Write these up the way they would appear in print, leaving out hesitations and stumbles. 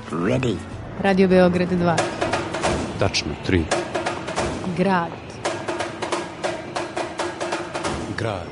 Ready. Radio Beograd 2. Tačno 3. Grad. Grad.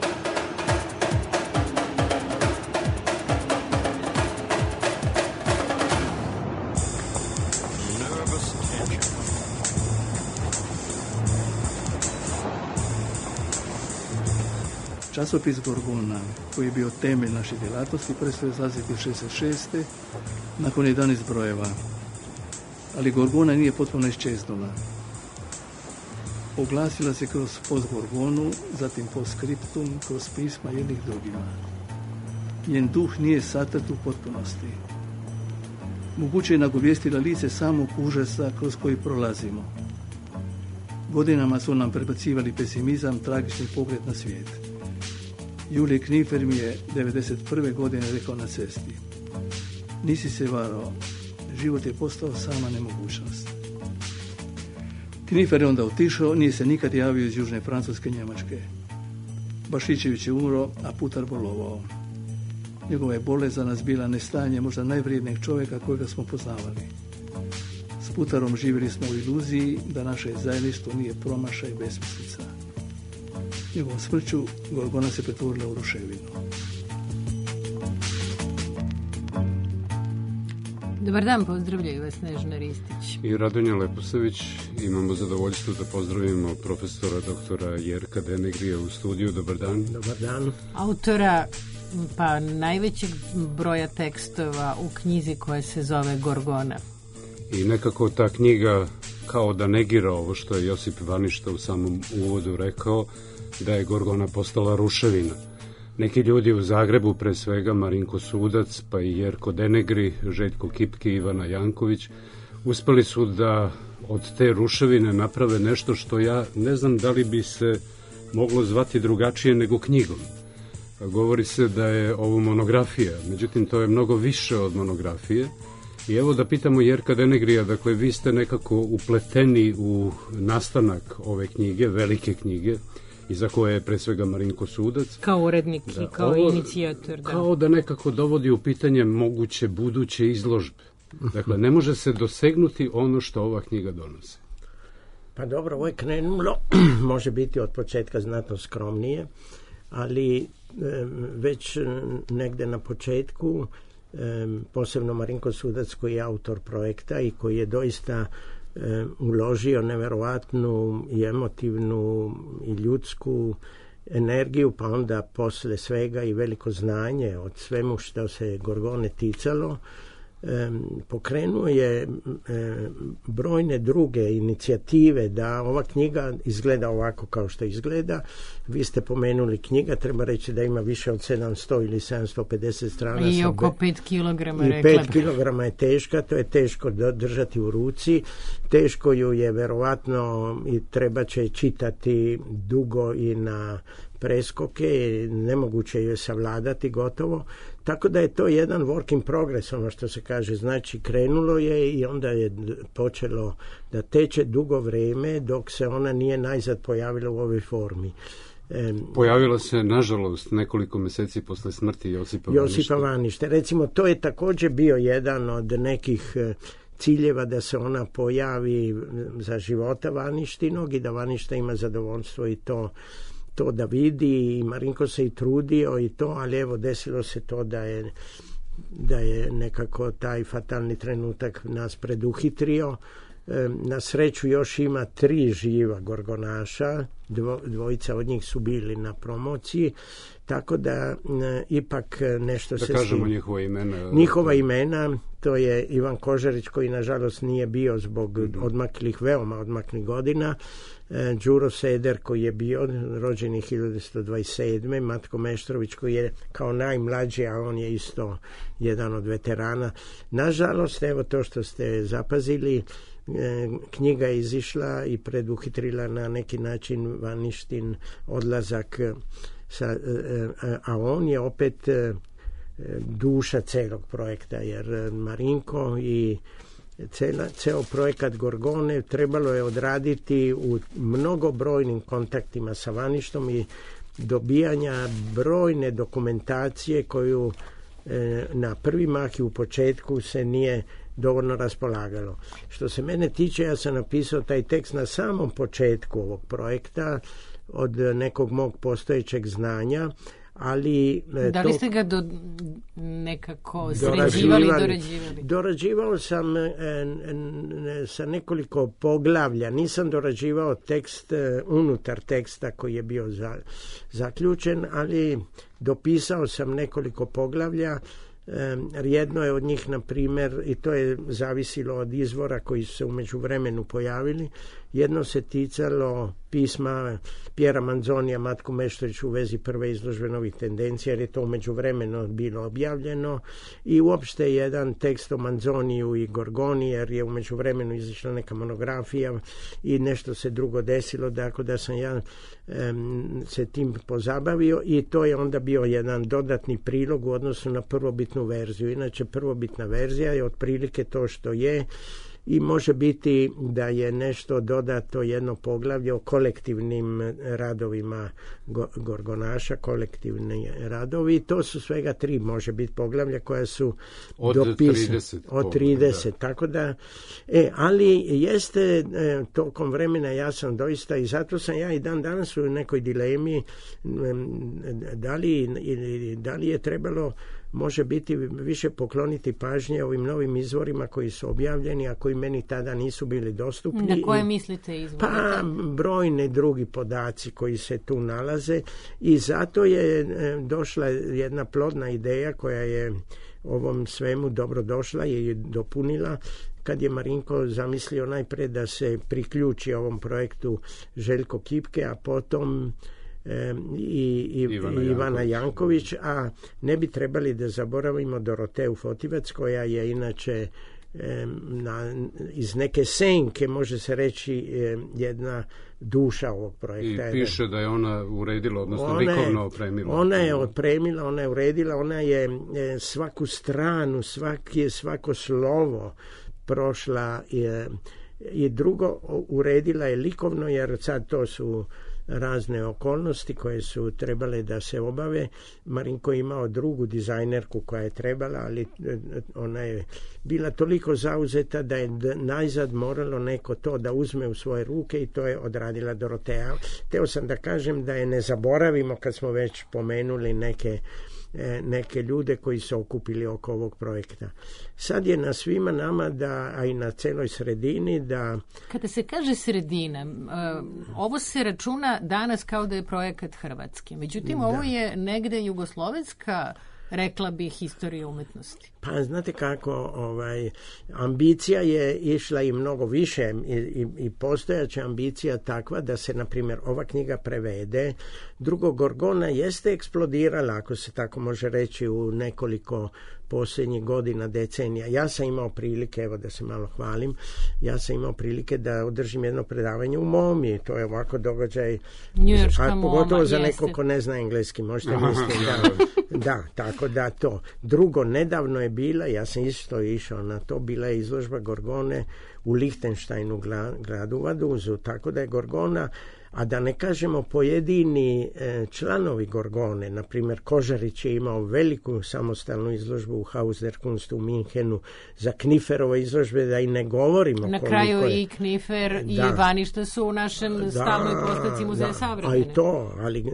Časopis Gorgona, koji je bio temelj naše djelatnosti, prestao je izlaziti u 66. nakon 11 brojeva. Ali Gorgona nije potpuno iščeznula. Oglasila se kroz post Gorgonu, zatim post skriptum, kroz pisma jednih drugima. Njen duh nije satrt u potpunosti. Moguće je nagovijestila lice samog užasa kroz koji prolazimo. Godinama su nam prebacivali pesimizam, tragični pogled na svijet. Julije Knifer mi je 1991. godine rekao na cesti: nisi se varao, život je postao sama nemogućnost. Knifer je onda otišao, nije se nikad javio iz južne Francuske, Njemačke. Bašićević je umro, a Putar bolovao. Njegova je bolest za nas bila nestajanje možda najvrijednijeg čovjeka kojega smo poznavali. S Putarom živjeli smo u iluziji da naše zajedništvo nije promašaj i besmislica. Njegovom smrću Gorgona se pretvorila u ruševinu. Dobar dan, pozdravljaju vas Snežana Ristić I Radonja Leposavić. Imamo zadovoljstvo da pozdravimo profesora doktora Jerka Denegrija u studiju. Dobar dan. Dobar dan. Autora pa najvećeg broja tekstova u knjizi koja se zove Gorgona. I nekako ta knjiga kao da negira ovo što je Josip Vaništa u samom uvodu rekao, da je Gorgona postala ruševina. Neki ljudi u Zagrebu, pre svega Marinko Sudac, pa i Jerko Denegri, Željko Kipki, Ivana Janković, uspeli su da od te ruševine naprave nešto što ja ne znam da li bi se moglo zvati drugačije nego knjigom. Govori se da je ovo monografija, međutim to je mnogo više od monografije. I evo da pitamo Jerka Denegrija, dakle vi ste nekako upleteni u nastanak ove knjige, velike knjige, iza koje je pre svega Marinko Sudac. Kao urednik i kao inicijator. Da. Kao da nekako dovodi u pitanje moguće buduće izložbe. Dakle, ne može se dosegnuti ono što ova knjiga donosi. Pa dobro, ovo je krenulo, može biti od početka znatno skromnije, ali već negde na početku, posebno Marinko Sudac koji je autor projekta i koji je doista uložio neverovatnu i emotivnu i ljudsku energiju, pa onda posle svega i veliko znanje od svemu što se Gorgone ticalo, pokrenuo je brojne druge inicijative da ova knjiga izgleda ovako kao što izgleda. Vi ste pomenuli knjiga, treba reći da ima više od 700 ili 750 strana. I oko 5 kilograma, rekla. I 5 kilograma je teška, to je teško držati u ruci. Teško ju je verovatno i treba će čitati dugo i na preskoke, nemoguće je savladati gotovo. Tako da je to jedan work in progress, ono što se kaže. Znači, krenulo je i onda je počelo da teče dugo vreme dok se ona nije najzad pojavila u ovoj formi. Pojavila se, nažalost, nekoliko meseci posle smrti Josipa Vanište. Recimo, to je također bio jedan od nekih ciljeva da se ona pojavi za života Vaništinog i da Vaništa ima zadovoljstvo i to da vidi, i Marinko se i trudio i to, ali evo desilo se to da je nekako taj fatalni trenutak nas preduhitrio. Na sreću još ima 3 živa Gorgonaša, dvojica od njih su bili na promociji, tako da ipak nešto da se... Da kažemo njihova imena. Njihova imena, to je Ivan Kožarić koji nažalost nije bio zbog veoma odmaklih godina, Đuro Seder koji je bio rođeni 1927. Matko Meštrović koji je kao najmlađi, a on je isto jedan od veterana. Nažalost, evo to što ste zapazili, knjiga je izišla i preduhitrila na neki način Vaništin odlazak, a on je opet duša celog projekta, jer Marinko i ceo projekat Gorgone trebalo je odraditi u mnogobrojnim kontaktima sa Vaništom i dobijanja brojne dokumentacije koju na prvi mah i u početku se nije dovoljno raspolagalo. Što se mene tiče, ja sam napisao taj tekst na samom početku ovog projekta od nekog mog postojećeg znanja, ali... Da li ste ga nekako sređivali i dorađivali? Dorađivao sam sa nekoliko poglavlja. Nisam dorađivao tekst unutar teksta koji je bio zaključen, ali dopisao sam nekoliko poglavlja. Jedno je od njih, na primjer, i to je zavisilo od izvora koji su se u međuvremenu pojavili. Jedno se ticalo pisma Pjera Manzonija Matku Meštroviću u vezi prve izložbe novih tendencija, jer je to u međuvremenu bilo objavljeno, i uopšte jedan tekst o Manzoniju i Gorgoni, jer je u međuvremenu izašla neka monografija i nešto se drugo desilo, tako da sam ja se tim pozabavio, i to je onda bio jedan dodatni prilog u odnosu na prvobitnu verziju. Inače, prvobitna verzija je otprilike to što je, i može biti da je nešto dodato, jedno poglavlje o kolektivnim radovima Gorgonaša, kolektivni radovi. To su svega 3, može biti poglavlja koja su dopisane. Od 30. Da. Tako da, ali jeste tokom vremena, ja sam doista, i zato sam ja i dan danas u nekoj dilemi da li je trebalo može biti više pokloniti pažnje ovim novim izvorima koji su objavljeni, a koji meni tada nisu bili dostupni. Na koje mislite izvore? Pa brojni drugi podaci koji se tu nalaze, i zato je došla jedna plodna ideja koja je ovom svemu dobro došla i dopunila, kad je Marinko zamislio najprije da se priključi ovom projektu Željko Kipke, a potom i Ivana Janković, a ne bi trebali da zaboravimo Doroteju Fotivac, koja je inače iz neke senke, može se reći, jedna duša ovog projekta. I piše da je ona uredila, odnosno likovno opremila. Ona je opremila, ona je uredila, ona je svaku stranu, svako slovo prošla, i drugo, uredila je likovno, jer sad to su razne okolnosti koje su trebale da se obave. Marinko je imao drugu dizajnerku koja je trebala, ali ona je bila toliko zauzeta da je najzad moralo neko to da uzme u svoje ruke, i to je odradila Doroteja. Teo sam da kažem da je ne zaboravimo, kad smo već pomenuli neke ljude koji su okupili oko ovog projekta. Sad je na svima nama, a i na celoj sredini, da... Kada se kaže sredina, ovo se računa danas kao da je projekat hrvatski. Međutim, ovo je negde jugoslovenska, rekla bih, historija umetnosti. Pa znate kako, ambicija je išla i mnogo više, i postojaća ambicija takva da se, na primjer, ova knjiga prevede. Drugo, Gorgona jeste eksplodirala, ako se tako može reći, u nekoliko posljednjih godina, decenija. Ja sam imao prilike, evo da se malo hvalim, ja sam imao prilike da održim jedno predavanje u MoMI. To je ovako događaj, Njujorška pogotovo MoMA, za nekog ko ne zna engleski, možete misliti. Da, tako da to. Drugo, nedavno je bila, ja sam isto išao na to, bila je izložba Gorgone u Lichtensteinu, gradu Vaduzu, tako da je Gorgona, a da ne kažemo pojedini članovi Gorgone, na primjer Kožarić je imao veliku samostalnu izložbu u Haus der Kunst u Minhenu, za Kniferove izložbe da i ne govorimo. Na kraju i Knifer i Ivaništa su u našem stalnoj postavci Muzeja savremene. A i to, ali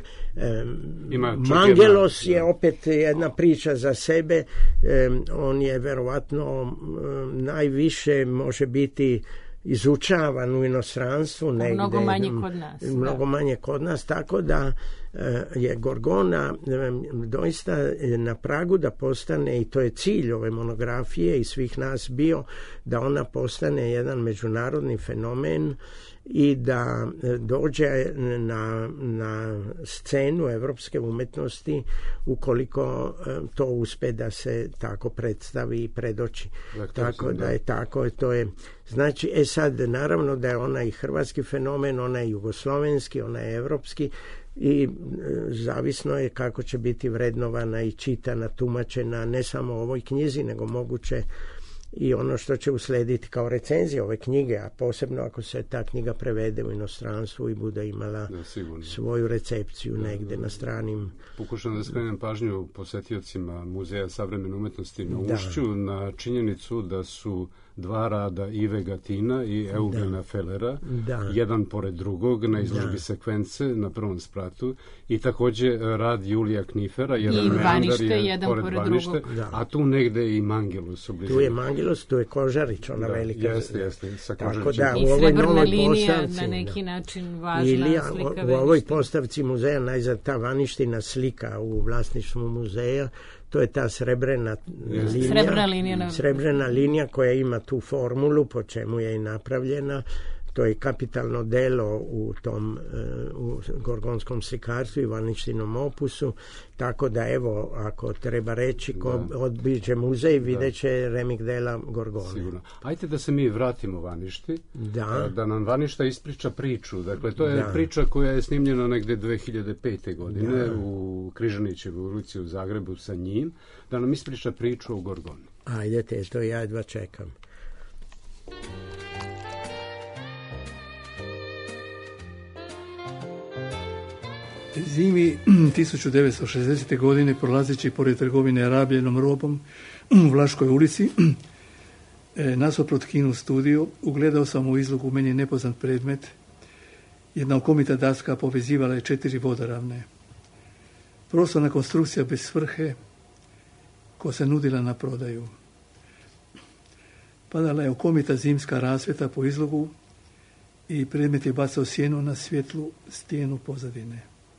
Mangelos je opet jedna priča za sebe. On je verovatno najviše može biti izučavan u inostranstvu negde. Mnogo manje kod nas. Mnogo manje kod nas, tako da je Gorgona doista na pragu da postane, i to je cilj ove monografije i svih nas bio, da ona postane jedan međunarodni fenomen i da dođe na scenu evropske umetnosti ukoliko to uspe da se tako predstavi i predoči. Tako da je tako, to je znači, sad naravno da je ona i hrvatski fenomen, ona je jugoslovenski, ona je evropski, i zavisno je kako će biti vrednovana i čitana, tumačena, ne samo u ovoj knjizi, nego moguće i ono što će uslediti kao recenzija ove knjige, a posebno ako se ta knjiga prevede u inostranstvu i bude imala svoju recepciju negde na stranim... Pokušam da skrenem pažnju posetiocima Muzeja savremene umetnosti na Ušću na činjenicu da su 2 rada Ive Gatina i Eugena Fellera, jedan pored drugog na izložbi sekvence na prvom spratu i takođe rad Julija Knifera, jedan meandar je pored Vanište, a tu negde i Mangelus. Tu je Mangelus, tu je Kožarić, ona velika. Jeste, sa Kožarićem. I srebrna linija na neki način važna slika Vanište. U ovoj postavci muzeja najzad ta Vaniština slika u vlasništvu muzeja, to je ta srebrna linija koja ima tu formulu po čemu je i napravljena. To je kapitalno delo u tom u gorgonskom slikarstvu i Vaništinom opusu, tako da evo, ako treba reći, ko odbiđe muzej, vidjet će remik dela Gorgone. Sigurno. Ajde da se mi vratimo Vaništi, da nam Vaništa ispriča priču. Dakle, to je priča koja je snimljena negde 2005. godine u Križanićevoj ulici u Zagrebu sa njim, da nam ispriča priču o Gorgoni. Ajdete, to ja jedva čekam. Zimi 1960. godine, prolazeći pored trgovine rabljenom robom u Vlaškoj ulici, nasuprot Kinu studiju, ugledao sam u izlogu meni nepoznat predmet. Jedna okomita daska povezivala je 4 vodoravne. Prostorna konstrukcija bez svrhe, koja se nudila na prodaju. Padala je okomita zimska rasvjeta po izlogu i predmet je bacao sjenu na svjetlu stijenu pozadine.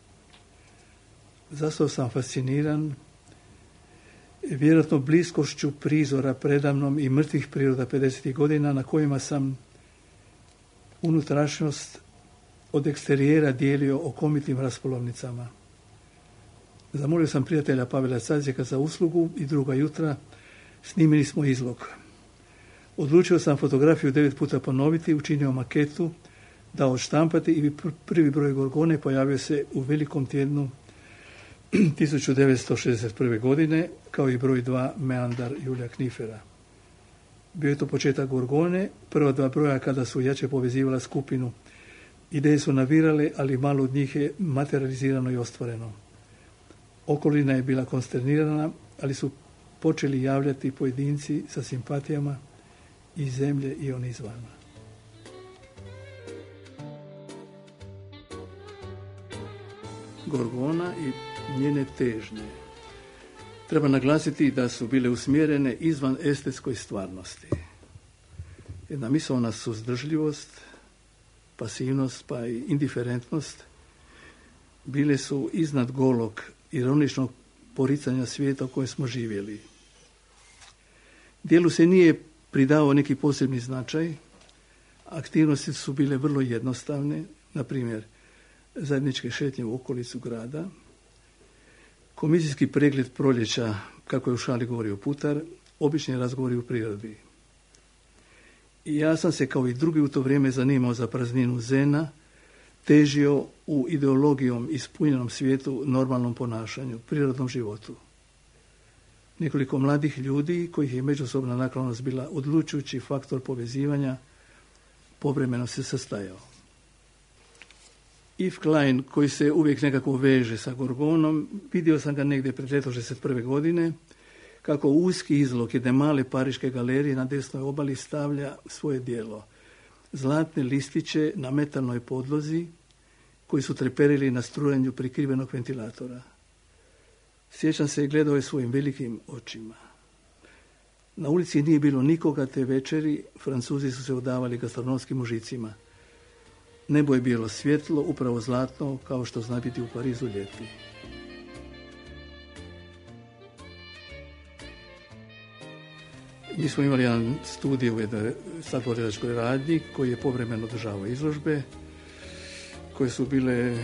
Zastao sam fasciniran, vjerojatno bliskošću prizora predamnom i mrtvih priroda 50. godina na kojima sam unutrašnjost od eksterijera dijelio okomitim raspolovnicama. Zamolio sam prijatelja Pavela Cazijeka za uslugu i druga jutra snimili smo izlog. Odlučio sam fotografiju 9 puta ponoviti, učinio maketu, dao odštampati i prvi broj Gorgone pojavio se u velikom tjednu 1961. godine, kao i broj 2 Meandar Julija Knifera. Bio je to početak Gorgone, prva 2 broja kada su jače povezivala skupinu. Ideje su navirale, ali malo od njih je materializirano i ostvareno. Okolina je bila konsternirana, ali su počeli javljati pojedinci sa simpatijama iz zemlje i on izvana. Gorgona i njene težnje. Treba naglasiti da su bile usmjerene izvan estetskoj stvarnosti. Jedna misaona suzdržljivost, pasivnost pa i indiferentnost bile su iznad golog, ironičnog poricanja svijeta u kojem smo živjeli. Dijelu se nije pridao neki posebni značaj, aktivnosti su bile vrlo jednostavne, na primjer zajedničke šetnje u okolicu grada, komisijski pregled proljeća, kako je u šali govorio Putar, obični razgovori u prirodi. I ja sam se kao i drugi u to vrijeme zanimao za prazninu zena, težio u ideologijom ispunjenom svijetu, normalnom ponašanju, prirodnom životu. Nekoliko mladih ljudi, kojih je međusobna naklonost bila odlučujući faktor povezivanja, povremeno se sastajao. Yves Klein, koji se uvijek nekako veže sa Gorgonom, vidio sam ga negdje pred leto 61. godine, kako uski izlog jedne male pariške galerije na desnoj obali stavlja svoje djelo. Zlatne listiće na metalnoj podlozi, koji su treperili na strujanju prikrivenog ventilatora. Sjećam se, gledao je svojim velikim očima. Na ulici nije bilo nikoga te večeri, Francuzi su se odavali gastronomskim užicima. Nebo je bilo svjetlo, upravo zlatno, kao što zna biti u Parizu ljeti. Mi smo imali jedan studij u jednoj sladkoredačkoj radnji koji je povremeno održavao izložbe, koje su bile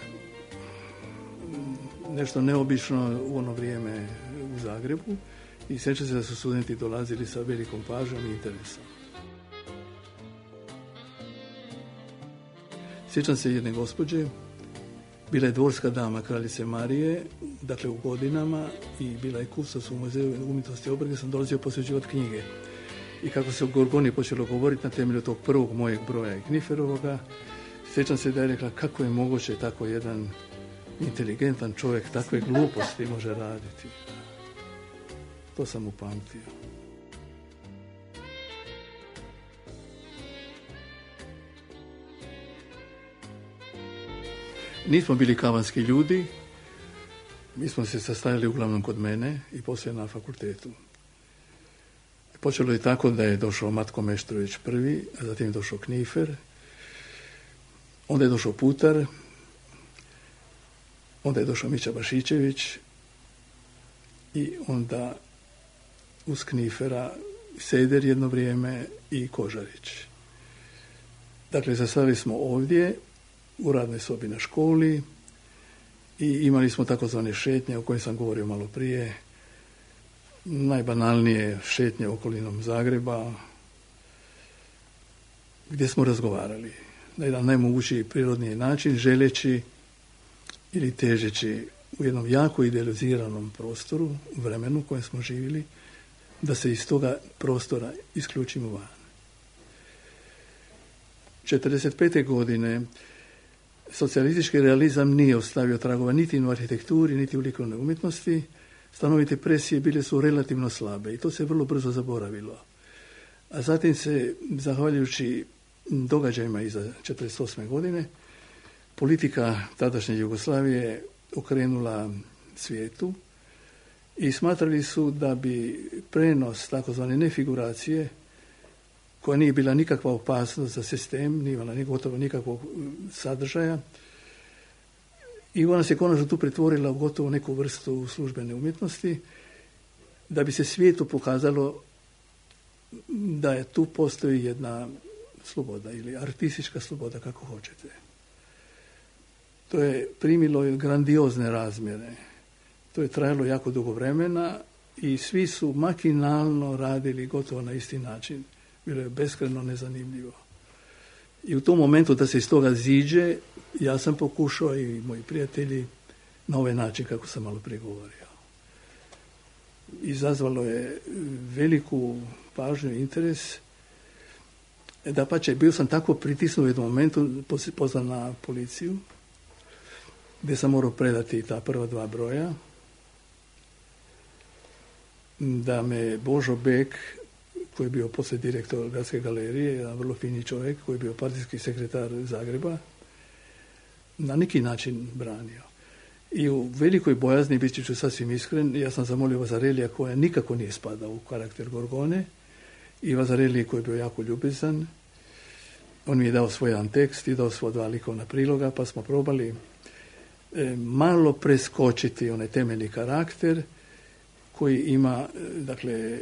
nešto neobično u ono vrijeme u Zagrebu i sjeća se da su studenti dolazili sa velikom pažnjom i interesom. Sjećam se jedne gospođe, bila je dvorska dama kraljice Marije, dakle u godinama, i bila je kustos u Muzeju umjetnosti Obrge, sam dolazio posjećivati knjige. i kako se o Gorgoni počelo govoriti na temelju tog prvog mojeg broja i Kniferovoga, sjećam se da je rekla kako je moguće tako jedan inteligentan čovjek takve gluposti može raditi. To sam upamtio. Nismo bili kavanski ljudi, mi smo se sastajali uglavnom kod mene i poslije na fakultetu. Počelo je tako da je došao Matko Meštrović prvi, a zatim je došao Knifer, onda je došao Putar, onda je došao Mića Bašićević i onda uz Knifera Seder jedno vrijeme i Kožarić. Dakle, sastavili smo ovdje u radnoj sobi na školi i imali smo takozvane šetnje o kojim sam govorio malo prije. Najbanalnije šetnje okolinom Zagreba, gdje smo razgovarali na jedan najmogućiji prirodniji način, želeći ili težeći u jednom jako idealiziranom prostoru, vremenu u kojem smo živjeli, da se iz toga prostora isključimo van. 1945. godine socijalistički realizam nije ostavio tragova niti u arhitekturi, niti u likovnoj umjetnosti. Stanovite presije bile su relativno slabe i to se vrlo brzo zaboravilo. A zatim se, zahvaljujući događajima iza 1948. godine, politika tadašnje Jugoslavije okrenula svijetu i smatrali su da bi prenos takozvane nefiguracije, koja nije bila nikakva opasnost za sistem, nije imala gotovo nikakvog sadržaja, i ona se konačno tu pretvorila u gotovo neku vrstu službene umjetnosti, da bi se svijetu pokazalo da je tu postoji jedna sloboda ili artistička sloboda, kako hoćete. To je primilo grandiozne razmjere. To je trajalo jako dugo vremena i svi su makinalno radili gotovo na isti način. Bilo je beskrajno nezanimljivo. I u tom momentu da se iz toga ziđe, ja sam pokušao i moji prijatelji na ovaj način kako sam malo prije govorio. Izazvalo je veliku pažnju i interes. Dapače, bio sam tako pritisnut u jednom momentu, pozvan na policiju, gdje sam morao predati ta prva dva broja, da me Božo Bek, koji je bio poslije direktor Gradske galerije, jedan vrlo fini čovjek, koji je bio partijski sekretar Zagreba, na neki način branio. I u velikoj bojazni, bit ću sasvim iskren, ja sam zamolio Vazarelija, koja nikako nije spadao u karakter Gorgone, i Vazarelij, koji je bio jako ljubezan. On mi je dao svoj jedan tekst i dao svoja dva likovna priloga, pa smo probali malo preskočiti onaj temeljni karakter koji ima, dakle,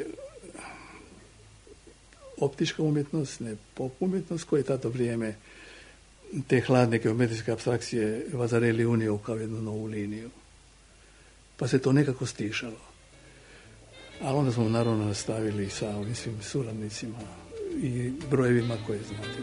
optička umjetnost, ne pop umjetnost, koja je tada vrijeme te hladne geometrijske apstrakcije Vazarelij unio kao jednu novu liniju. Pa se to nekako stišalo. A onda smo naravno nastavili sa ovim svim suradnicima i brojevima koje znate.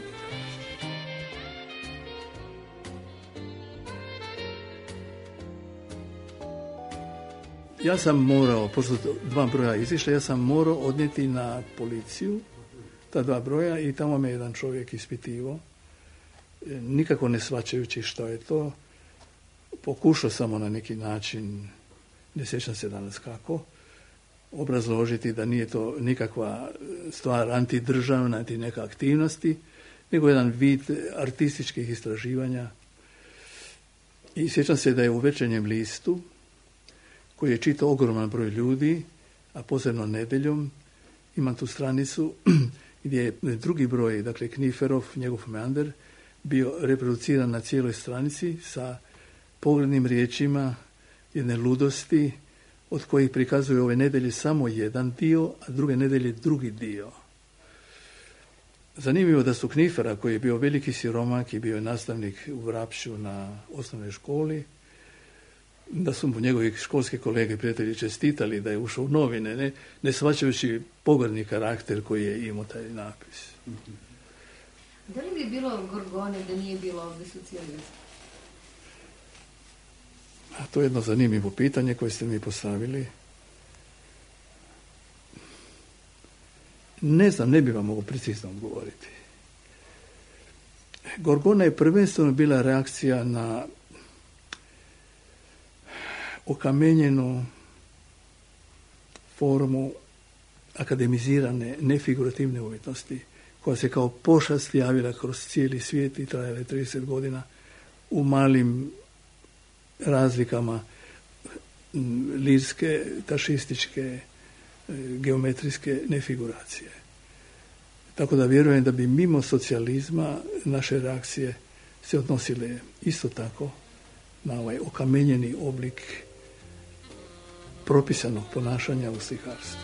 Ja sam morao, pošto dva broja izišla, ja sam morao odnijeti na policiju ta dva broja i tamo me jedan čovjek ispitivao, nikako ne shvaćajući što je to. Pokušao samo na neki način, ne sjećam se danas kako, obrazložiti da nije to nikakva stvar antidržavna, anti neka aktivnosti, nego jedan vid artističkih istraživanja. I sjećam se da je u Večernjem listu, koji je čitao ogroman broj ljudi, a posebno nedjeljom, imam tu stranicu gdje je drugi broj, dakle Kniferov, njegov meander, bio reproduciran na cijeloj stranici sa poglednim riječima jedne ludosti, od kojih prikazuju ove nedelje samo jedan dio, a druge nedelje drugi dio. Zanimljivo da su Knifera, koji je bio veliki siromak i bio je nastavnik u Vrapšu na osnovnoj školi, da su mu njegovi školski kolege i prijatelji čestitali da je ušao u novine, ne shvaćajući pogrdni karakter koji je imao taj napis. Da li bi bilo Gorgone da nije bilo ovdje socijalizma? A to je jedno zanimljivo pitanje koje ste mi postavili. Ne znam, ne bi vam mogao precizno odgovoriti. Gorgona je prvenstveno bila reakcija na okamenjenu formu akademizirane, nefigurativne umjetnosti, koja se kao pošast javila kroz cijeli svijet i trajala 30 godina u malim razlikama lirske, tašističke, geometrijske nefiguracije. Tako da vjerujem da bi mimo socijalizma naše reakcije se odnosile isto tako na ovaj okamenjeni oblik propisanog ponašanja u slikarstvu.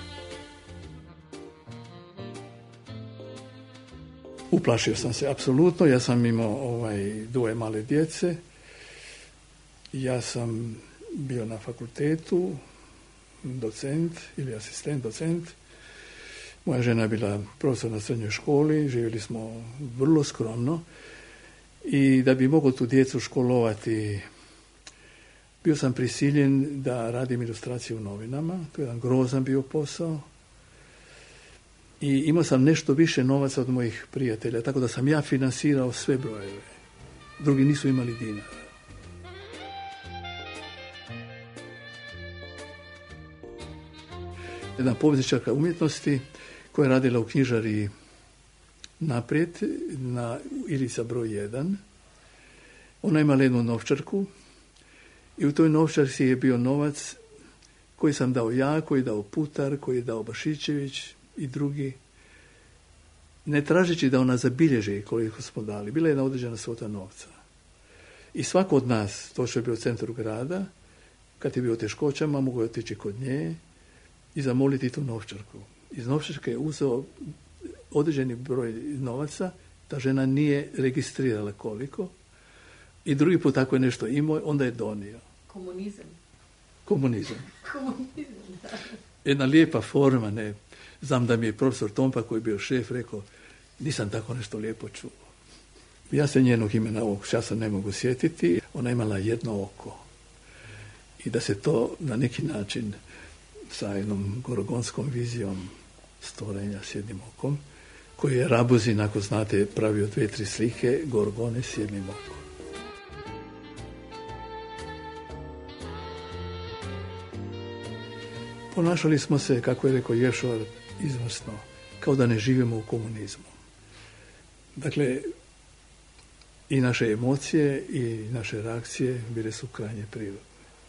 Uplašio sam se, apsolutno. Ja sam imao dvoje male djece. Ja sam bio na fakultetu, docent ili asistent docent. Moja žena je bila profesor na srednjoj školi, živjeli smo vrlo skromno i da bi mogao tu djecu školovati, bio sam prisiljen da radim ilustraciju u novinama. To je jedan grozan bio posao. I imao sam nešto više novaca od mojih prijatelja, tako da sam ja finansirao sve brojeve. Drugi nisu imali dinara. Jedna povjesničarka umjetnosti koja je radila u knjižari Naprijed na Ilica broj 1. Ona je imala jednu novčarku i u toj novčarci je bio novac koji sam dao ja, koji je dao Putar, koji je dao Bašićević i drugi, ne tražeći da ona zabilježi koliko smo dali. Bila je jedna određena svota novca. I svako od nas, to što je bio u centru grada, kad je bio u teškoćama, mogao je otići kod nje i zamoliti tu novčarku. Iz novčarke je uzeo određeni broj novaca, ta žena nije registrirala koliko, i drugi put ako je nešto imao, onda je donio. Komunizam, da. Jedna lijepa forma, ne. Znam da mi je profesor Tompa, koji je bio šef, rekao, nisam tako nešto lijepo čuo. Ja se njenog imena ovog časa ne mogu sjetiti. Ona imala jedno oko. I da se to na neki način sa jednom gorgonskom vizijom stvorenja s jednim okom, koji je Rabuzin, ako znate, pravio 2-3 slike Gorgone s jednim okom. Ponašali smo se, kako je rekao Ješor, izvrsno, kao da ne živimo u komunizmu. Dakle, i naše emocije i naše reakcije bile su krajnje prirodne.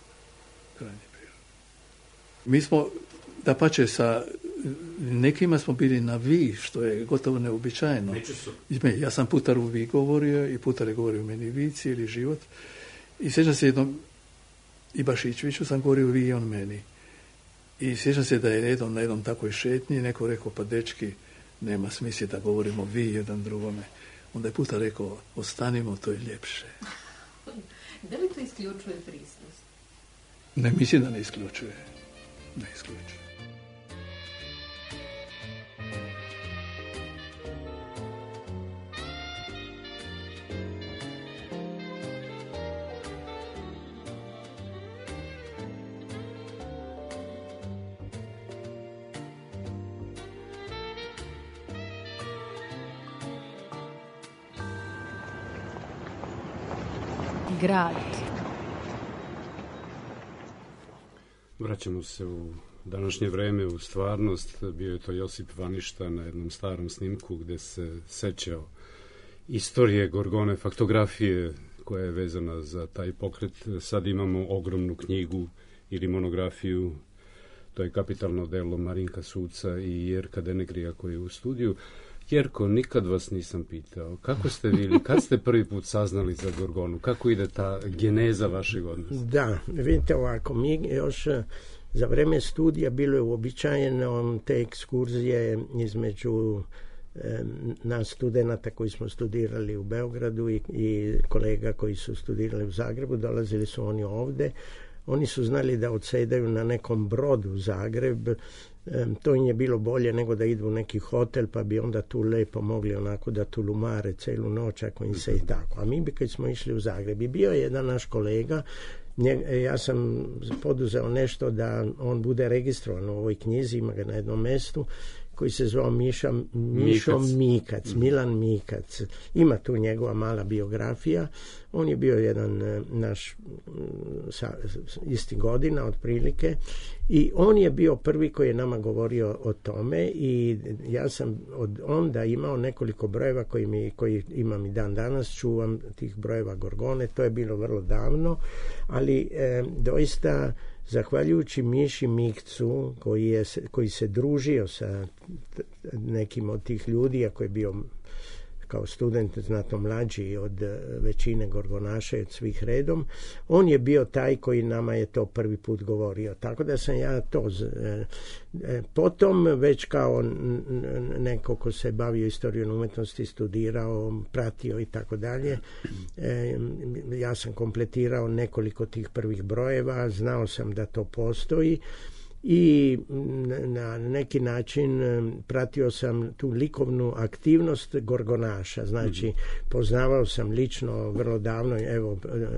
Mi smo, dapače, sa nekima smo bili na vi, što je gotovo neobičajeno. Ja sam Putaru vi govorio i Putar je govorio meni vi cijeli život. I sjećam se jednom, i Bašićeviću sam govorio vi i on meni. I sjećam se da je na jednom takvoj šetnji neko rekao, pa dečki, nema smisla da govorimo vi jedan drugome. Onda je Putar rekao, ostanimo, to je ljepše. Da li to isključuje prisnost? Ne, mislim da ne isključuje. Ne isključuje. Grad. Vraćamo se u današnje vreme, u stvarnost. Bio je to Josip Vaništa na jednom starom snimku gde se sećao istorije Gorgone, faktografije koja je vezana za taj pokret. Sad imamo ogromnu knjigu ili monografiju, to je kapitalno delo Marinka Suca i Jerka Denegrija koji je u studiju. Jerko, nikad vas nisam pitao, kako ste bili, kad ste prvi put saznali za Gorgonu, kako ide ta geneza vašeg odnosa? Da, vidite ovako, mi još za vreme studija bilo je uobičajeno te ekskurzije između nas studenata koji smo studirali u Beogradu i kolega koji su studirali u Zagrebu, dolazili su oni ovde. Oni su znali da odsedaju na nekom brodu u Zagreb, to im je bilo bolje nego da idu u neki hotel, pa bi onda tu lepo mogli onako da tulumare celu noć ako im se i tako. A mi bi kad smo išli u Zagreb i bio je jedan naš kolega, ja sam poduzeo nešto da on bude registrovan u ovoj knjizi, ima ga na jednom mestu, koji se zvao Mišo Mikac, Milan Mikac. Ima tu njegova mala biografija. On je bio jedan naš isti godina otprilike i on je bio prvi koji je nama govorio o tome i ja sam od onda imao nekoliko brojeva koji imam i dan danas, čuvam tih brojeva Gorgone, to je bilo vrlo davno, ali doista zahvaljujući Miši Mikcu koji se družio sa nekim od tih ljudi, ako je bio kao student znatno mlađi od većine gorgonaša i od svih redom, on je bio taj koji nama je to prvi put govorio. Tako da sam ja to potom već kao neko ko se bavio istorijom umjetnosti, studirao, pratio i tako dalje, ja sam kompletirao nekoliko tih prvih brojeva, znao sam da to postoji i na neki način pratio sam tu likovnu aktivnost gorgonaša, znači poznavao sam lično vrlo davno, evo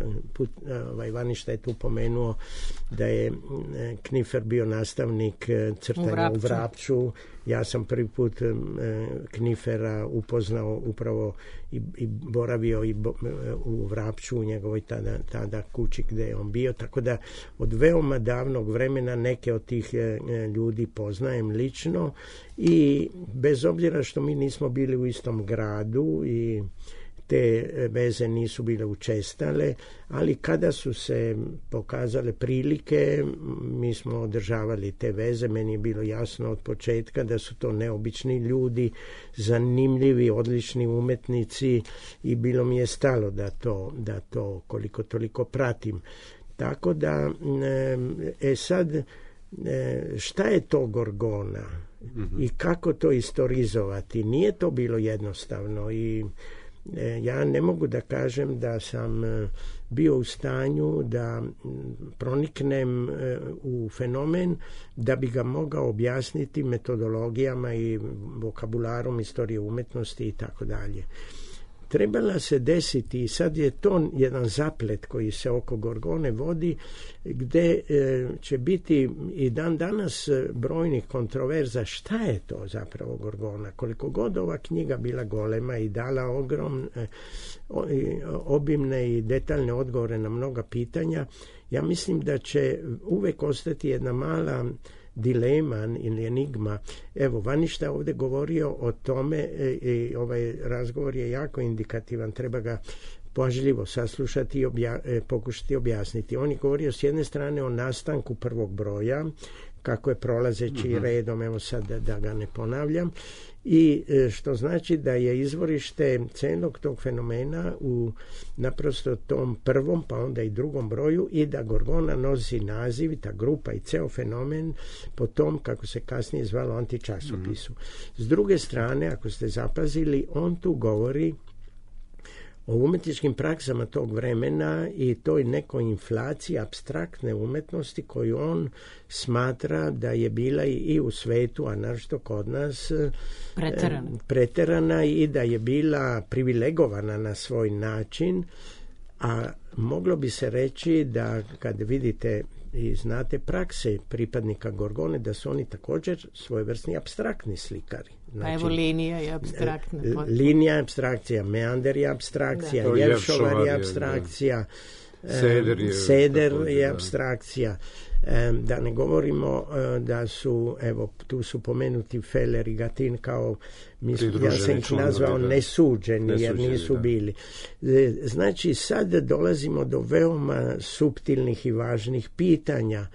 Vaništa je tu pomenuo da je Knifer bio nastavnik crtanja u Vrapču. Ja sam prvi put Knifera upoznao upravo i boravio u Vrapču, u njegovoj tada kući gdje je on bio, tako da od veoma davnog vremena neke od tih ljudi poznajem lično i bez obzira što mi nismo bili u istom gradu i te veze nisu bile učestale, ali kada su se pokazale prilike, mi smo održavali te veze. Meni je bilo jasno od početka da su to neobični ljudi, zanimljivi, odlični umetnici i bilo mi je stalo da to koliko toliko pratim. Tako da, sad, šta je to Gorgona i kako to istorizovati? Nije to bilo jednostavno i ja ne mogu da kažem da sam bio u stanju da proniknem u fenomen da bi ga mogao objasniti metodologijama i vokabularom istorije umjetnosti i tako dalje. Trebala se desiti i sad je to jedan zaplet koji se oko Gorgone vodi gdje će biti i dan danas brojnih kontroverza šta je to zapravo Gorgona. Koliko god ova knjiga bila golema i dala ogromne, obimne i detaljne odgovore na mnoga pitanja, ja mislim da će uvek ostati jedna mala dilema ili enigma. Evo, Vaništa ovdje govorio o tome i ovaj razgovor je jako indikativan, treba ga pažljivo saslušati i pokušati objasniti. On je govorio s jedne strane o nastanku prvog broja, kako je prolazeći redom, evo sad da ga ne ponavljam, i što znači da je izvorište celog tog fenomena u naprosto tom prvom pa onda i drugom broju i da Gorgona nosi naziv, ta grupa i ceo fenomen po tom kako se kasnije zvalo antičasopisu. S druge strane, ako ste zapazili, on tu govori o umetničkim praksama tog vremena i toj nekoj inflaciji apstraktne umetnosti koju on smatra da je bila i u svetu, a naročito kod nas preterana i da je bila privilegovana na svoj način, a moglo bi se reći da kad vidite i znate prakse pripadnika Gorgone, da su oni također svojevrsni apstraktni slikari. Znači, pa evo linija je apstraktna. Linija je apstrakcija, meander je apstrakcija, Jeršovar je apstrakcija, Seder je apstrakcija. Da ne govorimo da su, evo, tu su pomenuti Feller i Gatin kao, ja sam ih nazvao nesuđeni, jer nisu bili. Znači, sad dolazimo do veoma suptilnih i važnih pitanja,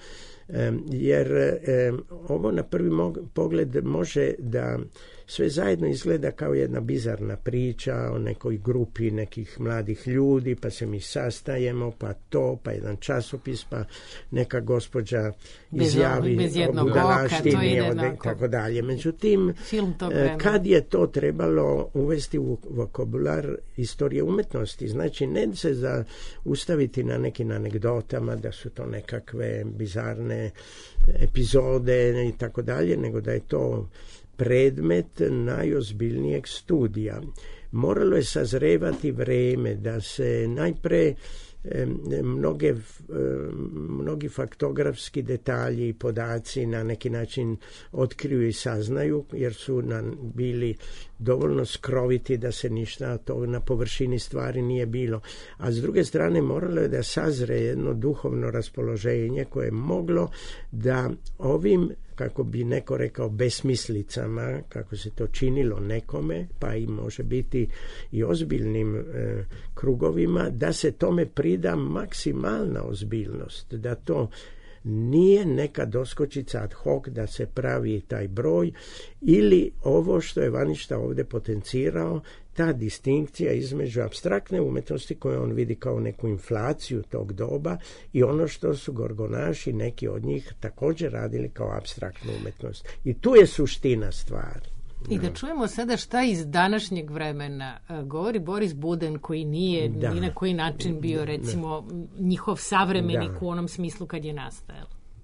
jer ovo na prvi pogled može da sve zajedno izgleda kao jedna bizarna priča o nekoj grupi nekih mladih ljudi, pa se mi sastajemo, pa jedan časopis, pa neka gospođa izjavi o budalaštini, tako dalje. Međutim, kad je to trebalo uvesti u vokabular istorije umetnosti, znači ne se ustaviti na nekim anegdotama da su to nekakve bizarne epizode i tako dalje, nego da je to predmet najozbiljnijeg studija. Moralo je sazrevati vreme da se najpre mnogi faktografski detalji i podaci na neki način otkriju i saznaju, jer su nam bili dovoljno skroviti da se ništa to na površini stvari nije bilo. A s druge strane moralo je da sazre jedno duhovno raspoloženje koje je moglo da ovim, kako bi neko rekao, besmislicama, kako se to činilo nekome, pa i može biti i ozbiljnim krugovima, da se tome prida maksimalna ozbiljnost, da to nije neka doskočica ad hoc da se pravi taj broj, ili ovo što je Vaništa ovdje potencirao, ta distinkcija između apstraktne umjetnosti koju on vidi kao neku inflaciju tog doba i ono što su gorgonaši, neki od njih, također radili kao apstraktnu umjetnost. I tu je suština stvari. I da čujemo sada šta iz današnjeg vremena govori Boris Buden, koji nije ni na koji način bio, recimo, njihov savremenik u onom smislu kad je nastajao.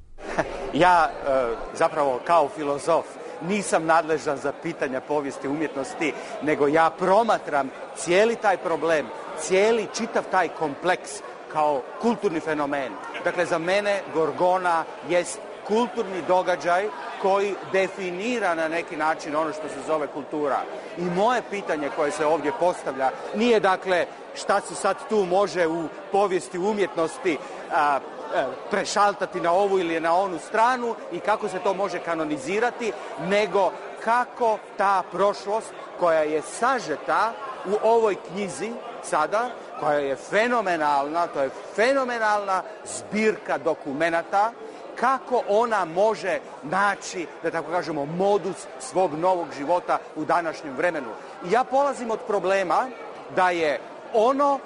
Ja zapravo kao filozof nisam nadležan za pitanja povijesti umjetnosti, nego ja promatram cijeli taj problem, cijeli čitav taj kompleks kao kulturni fenomen. Dakle, za mene Gorgona jest kulturni događaj koji definira na neki način ono što se zove kultura. I moje pitanje koje se ovdje postavlja nije dakle šta se sad tu može u povijesti umjetnosti prešaltati na ovu ili na onu stranu i kako se to može kanonizirati, nego kako ta prošlost koja je sažeta u ovoj knjizi sada, koja je fenomenalna, to je fenomenalna zbirka dokumenata, kako ona može naći, da tako kažemo, modus svog novog života u današnjem vremenu. I ja polazim od problema da je ono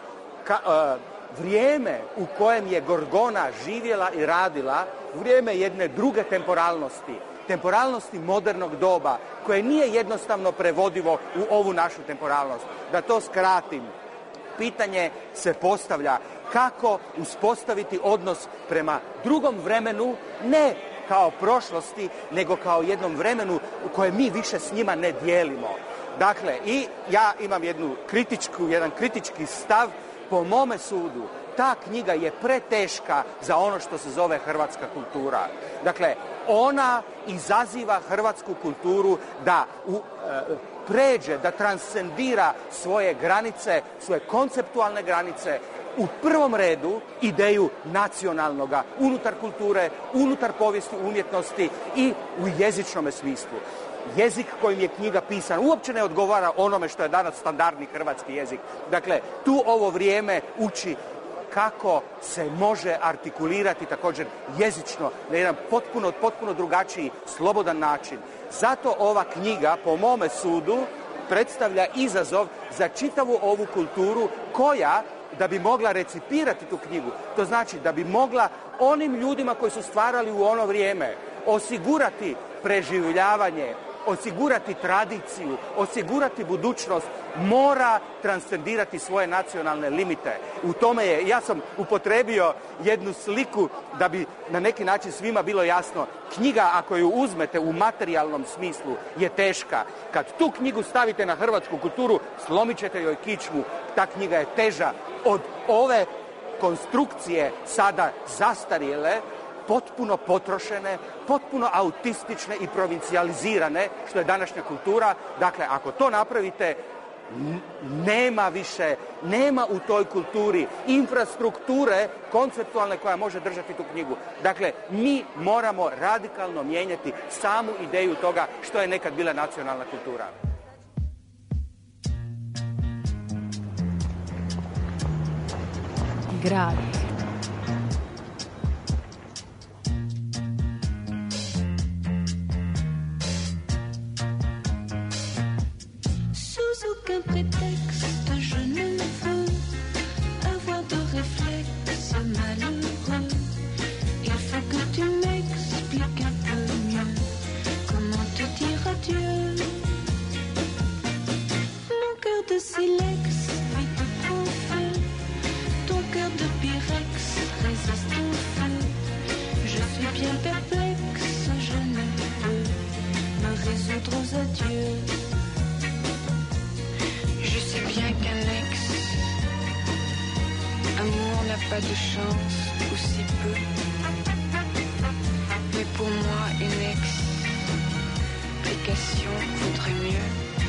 vrijeme u kojem je Gorgona živjela i radila, vrijeme jedne druge temporalnosti modernog doba, koje nije jednostavno prevodivo u ovu našu temporalnost. Da to skratim, pitanje se postavlja kako uspostaviti odnos prema drugom vremenu, ne kao prošlosti, nego kao jednom vremenu u kojem mi više s njima ne dijelimo. Dakle, i ja imam jedan kritički stav. Po mome sudu, ta knjiga je preteška za ono što se zove hrvatska kultura. Dakle, ona izaziva hrvatsku kulturu da pređe, da transcendira svoje granice, svoje konceptualne granice, u prvom redu ideju nacionalnoga, unutar kulture, unutar povijesti umjetnosti i u jezičnome smislu. Jezik kojim je knjiga pisana uopće ne odgovara onome što je danas standardni hrvatski jezik. Dakle, tu ovo vrijeme uči kako se može artikulirati također jezično na jedan potpuno drugačiji, slobodan način. Zato ova knjiga, po mome sudu, predstavlja izazov za čitavu ovu kulturu koja, da bi mogla recipirati tu knjigu, to znači da bi mogla onim ljudima koji su stvarali u ono vrijeme osigurati preživljavanje, osigurati tradiciju, osigurati budućnost, mora transcendirati svoje nacionalne limite. U tome je, ja sam upotrebio jednu sliku da bi na neki način svima bilo jasno, knjiga ako ju uzmete u materijalnom smislu je teška. Kad tu knjigu stavite na hrvatsku kulturu, slomit ćete joj kičmu. Ta knjiga je teža od ove konstrukcije sada zastarjele, potpuno potrošene, potpuno autistične i provincijalizirane, što je današnja kultura. Dakle, ako to napravite, nema u toj kulturi infrastrukture konceptualne koja može držati tu knjigu. Dakle, mi moramo radikalno mijenjati samu ideju toga što je nekad bila nacionalna kultura. Grad. Aucun prétexte, je ne veux avoir de réflexe malheureux. Il faut que tu m'expliques un peu mieux comment te dire adieu. Mon cœur de silex vit au feu, ton cœur de pyrex résiste au feu. Je suis bien perplexe, je ne peux me résoudre aux adieux. Je sais bien qu'un ex-amour n'a n'a pas de chance, ou si peu. Mais pour moi, une explication vaudrait mieux.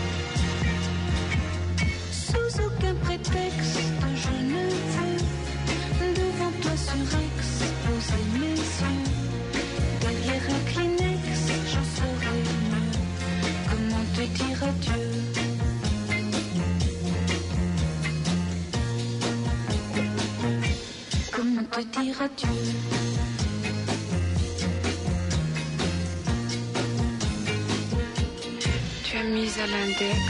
Sous aucun prétexte, je ne veux devant toi surexposer mes yeux. Derrière un Kleenex, j'en saurais mieux. Comment te dire adieu? Comment te dire adieu? Tu as mis à l'index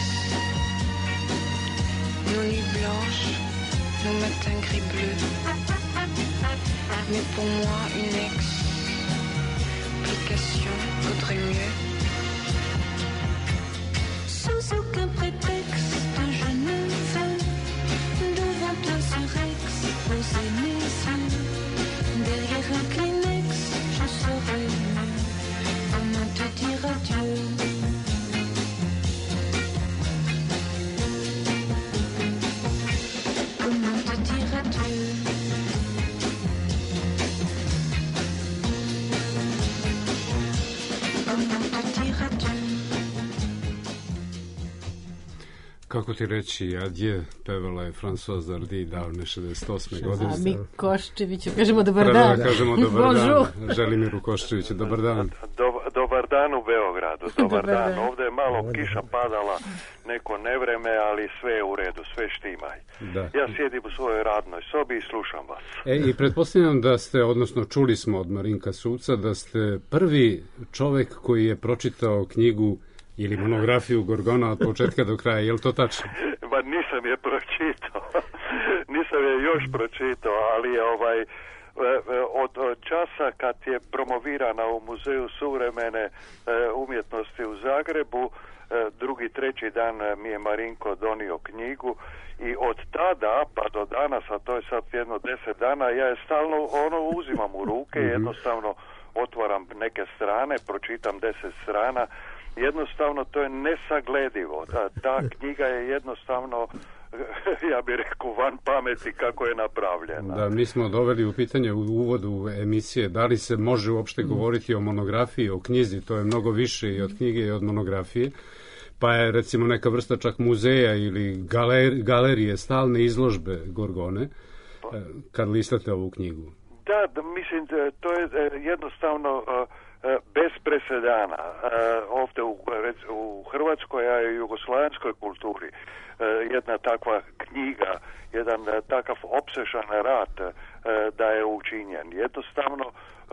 nos nuits blanches, nos matins gris bleus. Mais pour moi, une explication vaudrait mieux. Sous aucun prétexte, je ne veux devant toi surexposer mes yeux. Derrière un Kleenex, je saurais mieux. Comment te dire adieu? Comment te dire adieu? Comment te dire adieu? Kako ti reći adje, pevala je Françoise Hardy davne 68. godine. A mi Koščeviću kažemo dobar Prvo dan. da kažemo dobar Bonjour. dan. Želimiru Koščeviću, dobar dan. Dobar dan u Beogradu, dobar Dobar dan. dan. Ovdje je malo kiša padala, neko nevreme, ali sve je u redu, sve štimaj. Da. Ja sjedim u svojoj radnoj sobi i slušam vas. I pretpostavljam da ste, odnosno čuli smo od Marinka Suca, da ste prvi čovek koji je pročitao knjigu ili monografiju Gorgona od početka do kraja, je li to tačno? Ma nisam je pročitao, nisam je još pročitao, ali je od časa kad je promovirana u Muzeju suvremene umjetnosti u Zagrebu, drugi, treći dan mi je Marinko donio knjigu i od tada pa do danas, a to je sad jedno 10 dana, ja je stalno uzimam u ruke, jednostavno otvaram neke strane, pročitam 10 strana, jednostavno to je nesagledivo. Ta knjiga je jednostavno, ja bih rekao, van pameti kako je napravljena. Da, mi smo doveli u pitanje u uvodu emisije da li se može uopšte govoriti o monografiji, o knjizi, to je mnogo više i od knjige i od monografije, pa je recimo neka vrsta čak muzeja ili galerije, stalne izložbe Gorgone, kad listate ovu knjigu. Da, mislim, to je jednostavno bez presedana. Ovdje u Hrvatskoj, a i u jugoslavenskoj kulturi jedna takva knjiga, jedan takav opsežan rad da je učinjen. Jednostavno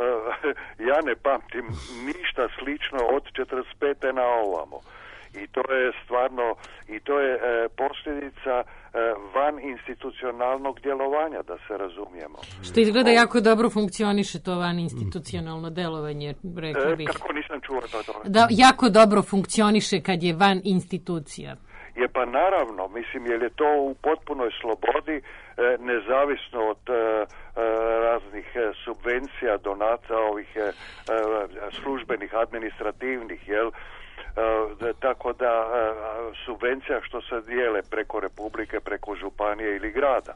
ja ne pamtim ništa slično od 45. na ovamo. I to je stvarno, i to je posljedica van institucionalnog djelovanja, da se razumijemo. Što izgleda jako dobro funkcioniše to van institucionalno delovanje, rekla bih. Kako nisam čuo to? Da, jako dobro funkcioniše kad je van institucija. Je pa naravno, mislim, jer je to u potpunoj slobodi, nezavisno od raznih subvencija, donaca, ovih službenih, administrativnih, jel? Tako da subvencija što se dijele preko Republike, preko županije ili grada.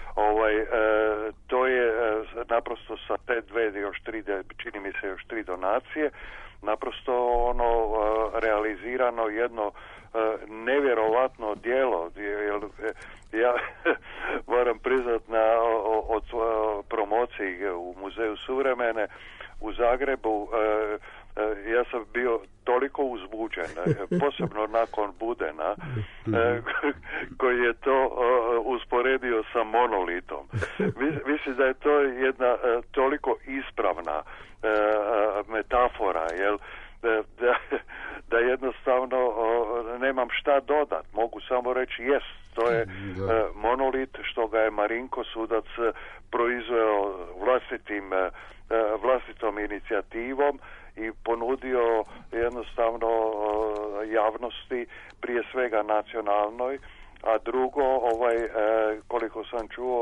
To je naprosto sa te dve, još tri, čini mi se još 3 donacije, naprosto realizirano jedno nevjerovatno djelo. Ja moram priznat od promociji u Muzeju suvremene u Zagrebu, ja sam bio toliko uzbuđen, posebno nakon Budena, koji je to usporedio sa monolitom. Mislim da je to jedna toliko ispravna metafora, jel? Da jednostavno nemam šta dodat. Mogu samo reći jest, to je monolit što ga je Marinko Sudac proizveo vlastitom inicijativom i ponudio jednostavno javnosti, prije svega nacionalnoj, a drugo, koliko sam čuo,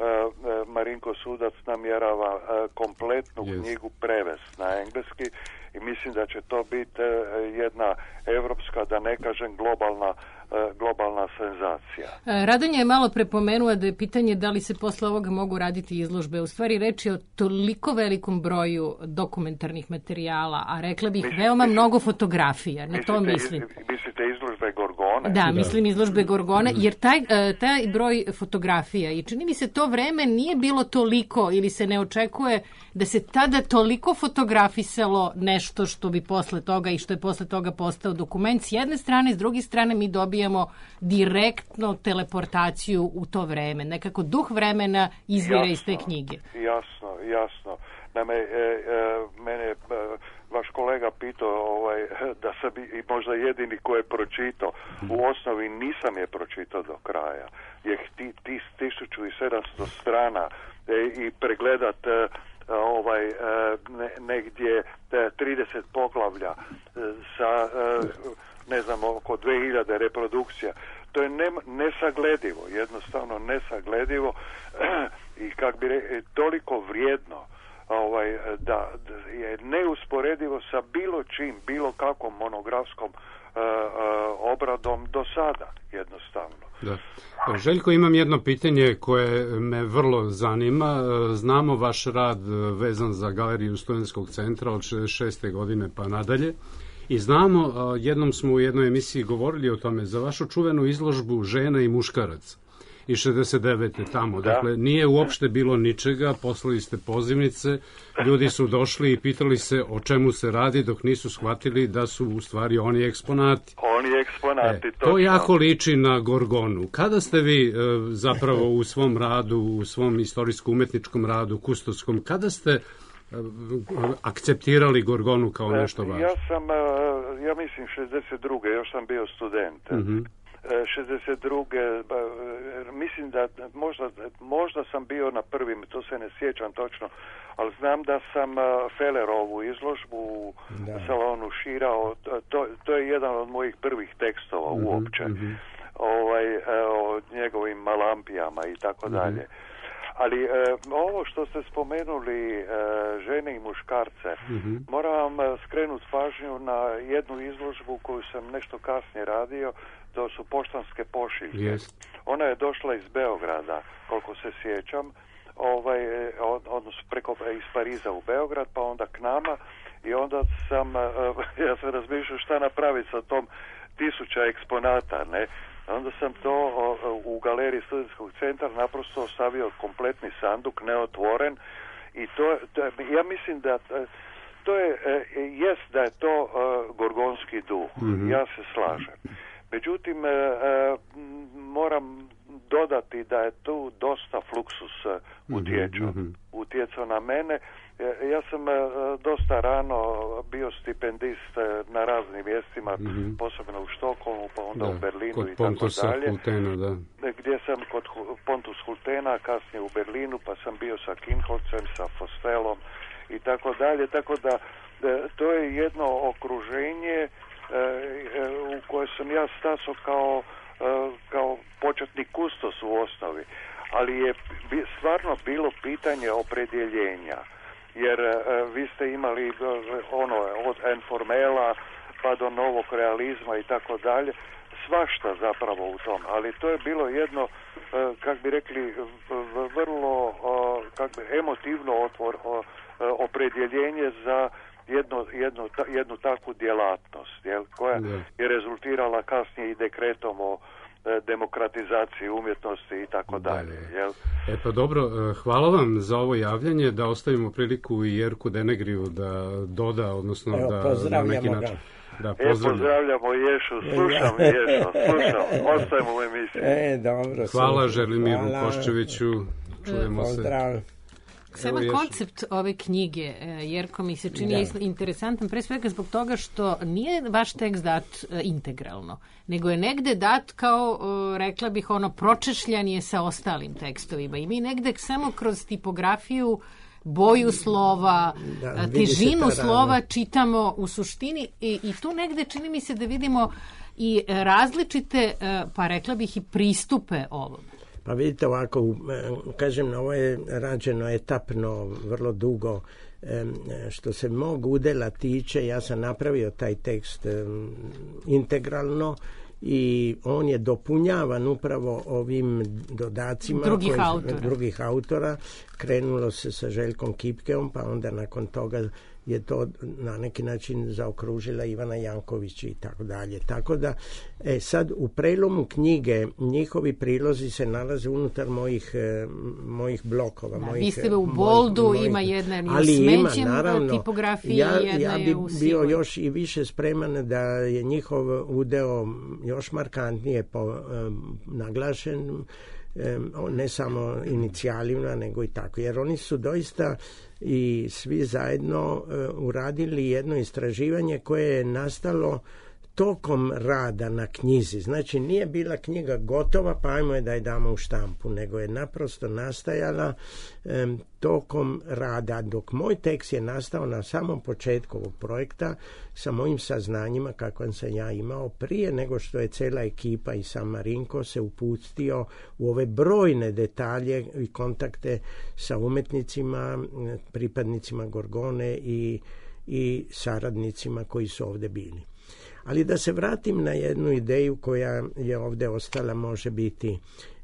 Marinko Sudac namjerava kompletnu knjigu prevesti na engleski i mislim da će to biti jedna evropska, da ne kažem globalna senzacija. Radonja je malo prepomenuo da je pitanje da li se posle ovoga mogu raditi izložbe. U stvari reč je o toliko velikom broju dokumentarnih materijala, a rekla bih veoma mnogo fotografija. Na to mislim. Mislite izložbe Gorgone? Da, mislim izložbe Gorgone, jer taj broj fotografija i čini mi se to vreme nije bilo toliko ili se ne očekuje da se tada toliko fotografisalo nešto što bi posle toga i što je posle toga postao dokument s jedne strane, s druge strane mi dobijamo direktno teleportaciju u to vreme. Nekako duh vremena izvira iz te knjige. Jasno. Mene vaš kolega pitao da sam i možda jedini ko je pročitao. U osnovi nisam je pročitao do kraja. Jer ti 1700 strana i pregledat negdje 30 poglavlja sa ne znam, oko 2000 reprodukcija. To je nesagledivo, jednostavno nesagledivo i kak bi toliko vrijedno da je neusporedivo sa bilo čim, bilo kakvom monografskom obradom do sada, jednostavno. Da. Željko, imam jedno pitanje koje me vrlo zanima. Znamo vaš rad vezan za galeriju Studentskog centra od 66. godine pa nadalje. I znamo, jednom smo u jednoj emisiji govorili o tome, za vašu čuvenu izložbu Žena i muškarac i 69. tamo. Dakle, nije uopšte bilo ničega, poslali ste pozivnice, ljudi su došli i pitali se o čemu se radi dok nisu shvatili da su u stvari oni eksponati. To jako liči na Gorgonu. Kada ste vi zapravo u svom radu, u svom istorijsko-umetničkom radu, kustoskom, kada ste akceptirali Gorgonu kao nešto važno? Ja mislim 62. još sam bio student. 62. mislim da možda sam bio na prvim, to se ne sjećam točno, ali znam da sam Fellerovu izložbu u salonu širao, to je jedan od mojih prvih tekstova uopće, o njegovim malampijama i tako dalje. Ali ovo što ste spomenuli, žene i muškarce, moram vam skrenuti pažnju na jednu izložbu koju sam nešto kasnije radio, to su poštanske pošiljke. Ona je došla iz Beograda, koliko se sjećam, odnosno iz Pariza u Beograd, pa onda k nama, i onda ja sam razmišljao šta napraviti sa tom 1000 eksponata, ne? Onda sam to u galeriji Studentskog centra naprosto ostavio kompletni sanduk, neotvoren, i ja mislim da to da je to gorgonski duh. Ja se slažem. Međutim, moram dodati da je tu dosta Fluxus utjecao na mene. Ja sam dosta rano bio stipendist na raznim mjestima, posebno u Štokholmu, pa onda u Berlinu i tako dalje. Hultena, da. Gdje sam kod Pontus Hultena, kasnije u Berlinu, pa sam bio sa Kinholzem, sa Fostelom i tako dalje. Tako da to je jedno okruženje u koje sam ja stasao kao početni kustos u osnovi. Ali je stvarno bilo pitanje opredjeljenja. Jer vi ste imali od informela pa do novog realizma i tako dalje, svašta zapravo u tom, ali to je bilo jedno, kak bi rekli, vrlo emotivno opredjeljenje za jednu takvu djelatnost, koja je rezultirala kasnije i dekretom o demokratizaciji umjetnosti i tako dalje. Pa dobro, hvala vam za ovo javljanje, da ostavimo priliku i Jerku Denegriju da doda, odnosno da na neki način. Pozdravljamo Ješu, slušam, ostajemo u emisiji. Dobro, hvala Želimiru Koščeviću, čujemo se. Sama koncept ove knjige, Jerko, mi se čini interesantan, pre svega zbog toga što nije vaš tekst dat integralno, nego je negde dat kao, rekla bih, pročešljan je sa ostalim tekstovima i mi negde samo kroz tipografiju, boju slova, težinu slova čitamo u suštini i tu negde čini mi se da vidimo i različite, pa rekla bih, i pristupe ovom. Pa vidite ovako, kažem, ovo je rađeno etapno, vrlo dugo. Što se mog udjela tiče, ja sam napravio taj tekst integralno i on je dopunjavan upravo ovim dodacima drugih autora. Krenulo se sa Željkom Kipkeom, pa onda nakon toga je to na neki način zaokružila Ivana Janković i tako dalje. Tako da sad u prelomu knjige njihovi prilozi se nalaze unutar mojih blokova. Vi ste u boldu, ima jedna je u smećem tipografiji, ja bi bio još i više spreman da je njihov udeo još markantnije naglašen, ne samo inicijalima, nego i tako. Jer oni su doista i svi zajedno uradili jedno istraživanje koje je nastalo tokom rada na knjizi. Znači nije bila knjiga gotova pa ajmo je da je damo u štampu, nego je naprosto nastajala tokom rada. Dok moj tekst je nastao na samom početku ovog projekta sa mojim saznanjima kakvan sam ja imao prije nego što je cela ekipa i sam Marinko se upustio u ove brojne detalje i kontakte sa umetnicima, pripadnicima Gorgone i saradnicima koji su ovdje bili. Ali da se vratim na jednu ideju koja je ovdje ostala, može biti